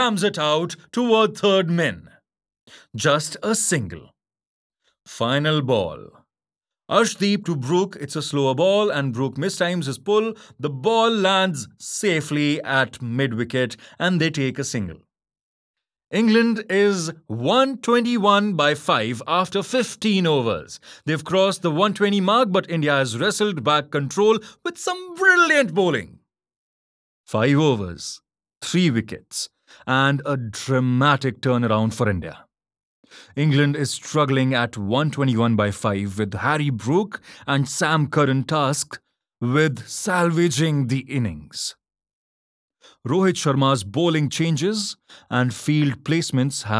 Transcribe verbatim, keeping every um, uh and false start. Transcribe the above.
jams it out toward third min. Just a single. Final ball. Arshdeep to Brook, it's a slower ball, and Brook mistimes his pull. The ball lands safely at mid wicket, and they take a single. England is one twenty-one by five after fifteen overs. They've crossed the one twenty mark, but India has wrestled back control with some brilliant bowling. Five overs, three wickets, and a dramatic turnaround for India. England is struggling at one twenty-one by five with Harry Brook and Sam Curran tasked with salvaging the innings. Rohit Sharma's bowling changes and field placements have